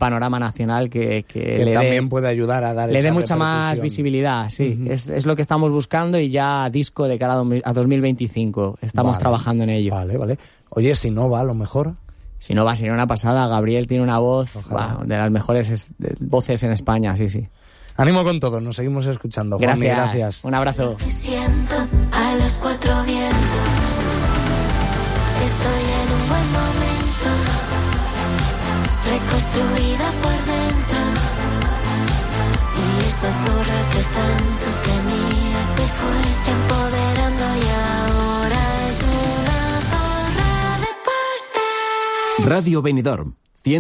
panorama nacional que también puede ayudar a dar le esa dé mucha más repercusión. visibilidad, sí. Es lo que estamos buscando y ya disco de cara a 2025. Estamos trabajando en ello. Vale. Oye, si no va, a lo mejor... Si no va, sería una pasada. Gabriel tiene una voz de las mejores voces en España, sí. Ánimo con todo, nos seguimos escuchando. Juanmi, gracias. Un abrazo. Me siento a los cuatro vientos. Estoy en un buen momento, reconstruida por dentro. Y esa zorra que tanto tenía se fue empoderando y ahora es una zorra de pastel. Radio Benidorm,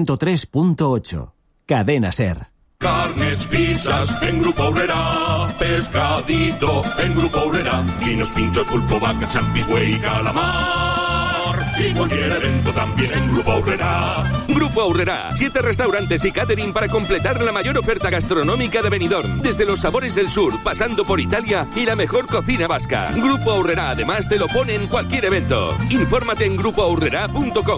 103.8. Cadena SER. Carnes, pizzas en Grupo Obrera, pescadito en Grupo Obrera, vinos, pinchos, pulpo, vaca, champi, güey, calamar. Y cualquier evento también en Grupo Obrera. Grupo Obrera, 7 restaurantes y catering para completar la mayor oferta gastronómica de Benidorm. Desde los sabores del sur, pasando por Italia y la mejor cocina vasca. Grupo Obrera además te lo pone en cualquier evento. Infórmate en grupoaurrera.com.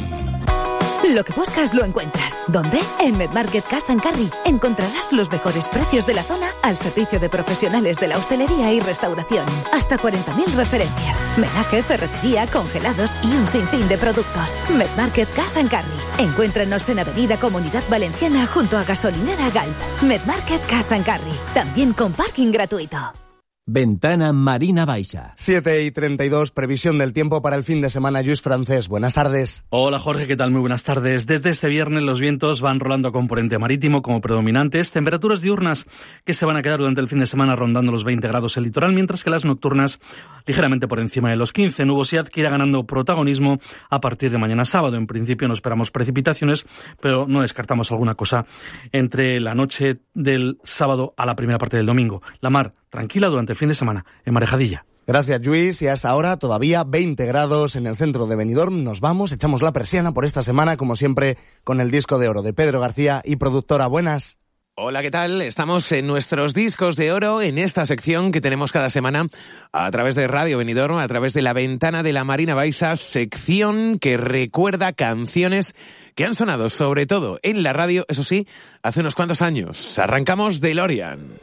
Lo que buscas lo encuentras. ¿Dónde? En Medmarket Cash & Carry. Encontrarás los mejores precios de la zona al servicio de profesionales de la hostelería y restauración. Hasta 40.000 referencias. Menaje, ferretería, congelados y un sinfín de productos. Medmarket Cash & Carry. Encuéntranos en Avenida Comunidad Valenciana junto a Gasolinera Galp. Medmarket Cash & Carry. También con parking gratuito. Ventana Marina Baixa. 7:32, previsión del tiempo para el fin de semana. Lluís Francés, buenas tardes. Hola Jorge, ¿qué tal? Muy buenas tardes. Desde este viernes los vientos van rolando a componente marítimo como predominantes. Temperaturas diurnas que se van a quedar durante el fin de semana rondando los 20 grados el litoral, mientras que las nocturnas ligeramente por encima de los 15. Nubosidad que irá ganando protagonismo a partir de mañana sábado. En principio no esperamos precipitaciones, pero no descartamos alguna cosa entre la noche del sábado a la primera parte del domingo. La mar tranquila durante el fin de semana en Marejadilla. Gracias, Lluís. Y hasta ahora todavía 20 grados en el centro de Benidorm. Nos vamos, echamos la persiana por esta semana, como siempre, con el disco de oro de Pedro García y productora. Buenas. Hola, ¿qué tal? Estamos en nuestros discos de oro, en esta sección que tenemos cada semana a través de Radio Benidorm, a través de la ventana de la Marina Baixa, sección que recuerda canciones que han sonado, sobre todo en la radio, eso sí, hace unos cuantos años. Arrancamos DeLorean.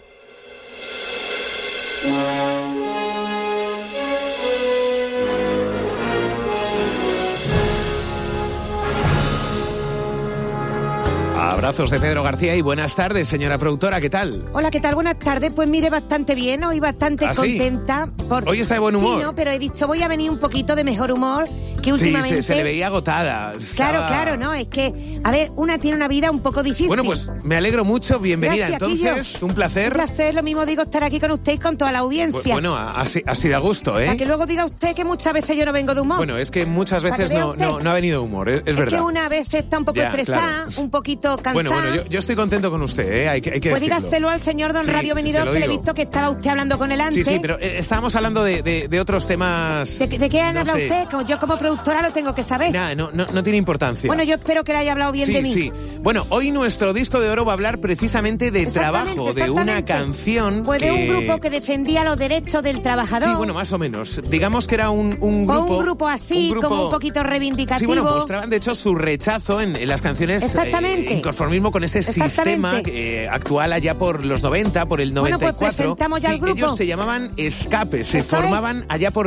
Abrazos de Pedro García y buenas tardes, señora productora, ¿qué tal? Hola, ¿qué tal? Buenas tardes. Pues mire, bastante bien, hoy bastante contenta. Hoy está de buen humor. Sí, no, pero he dicho, voy a venir un poquito de mejor humor que últimamente. Sí, se le veía agotada. Claro, no, es que, a ver, una tiene una vida un poco difícil. Bueno, pues me alegro mucho, bienvenida. Gracias, entonces, Quillo. Un placer. Un placer, lo mismo digo, estar aquí con usted y con toda la audiencia. Bueno, así da gusto, ¿eh? Para que luego diga usted que muchas veces yo no vengo de humor. Bueno, es que muchas veces no ha venido de humor, es verdad. Es que una vez está un poco estresada, un poquito cansada. Bueno, yo estoy contento con usted, ¿eh? Hay que pues decirlo. dígaselo al señor don Radio Benidorm, que le he visto que estaba usted hablando con él antes. Sí, pero estábamos hablando de otros temas. ¿De qué han hablado usted? Yo como productora lo tengo que saber. No tiene importancia. Bueno, yo espero que le haya hablado bien de mí. Sí. Bueno, hoy nuestro disco de oro va a hablar precisamente de trabajo, de una canción pues de un grupo que defendía los derechos del trabajador. Sí, bueno, más o menos. Digamos que era un grupo... O un grupo así, como un poquito reivindicativo. Sí, bueno, mostraban de hecho su rechazo en las canciones. Exactamente. Inconformismo con ese sistema actual allá por los 90, por el 94. Bueno, pues presentamos ya el grupo. Ellos se llamaban Escape, se formaban allá por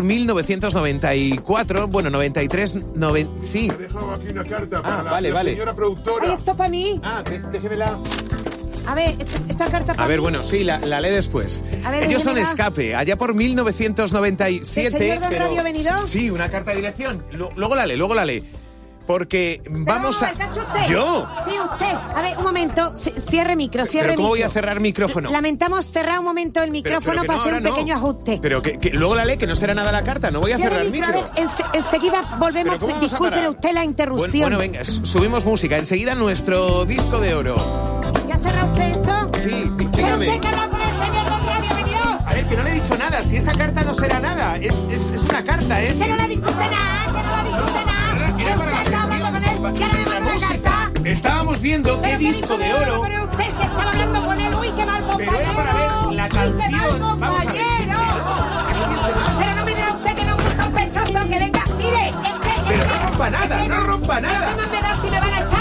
1994, bueno, 93, sí. He dejado aquí una carta para la vale. señora productora. Ay, esto para mí. Déjemela. A ver, esta carta para A ver, mí. bueno, sí, la lee después. A ver, ellos son déjemela. Escape, allá por 1997. ¿El señor don Radio Benidorm? Sí, una carta de dirección. Luego la lee. Porque vamos a... Usted. ¿Yo? Sí, usted. A ver, un momento. Cierre micro. ¿Pero cómo voy a cerrar micrófono? Lamentamos cerrar un momento el micrófono pero para hacer un pequeño ajuste. Pero que luego la ley, que no será nada la carta. No voy a cerrar el micro. A ver, enseguida volvemos. Disculpe usted la interrupción. Bueno, venga, subimos música. Enseguida nuestro disco de oro. ¿Ya cerra usted esto? Sí, dígame. ¿Pero usted qué habla con el señor don Radio Benidorm? A ver, que no le he dicho nada. Si esa carta no será nada. Es una carta, ¿eh? Que no le ha dicho usted nada. Era para la sección. Estábamos viendo qué disco de oro. Pero usted se estaba hablando con él. Uy, qué mal compañero. Pero era para ver la canción. Qué mal compañero. Pero no me dirá usted que no es un sospechoso que venga. Mire, Pero no rompa nada, no rompa nada. ¿Qué más me da si me van a echar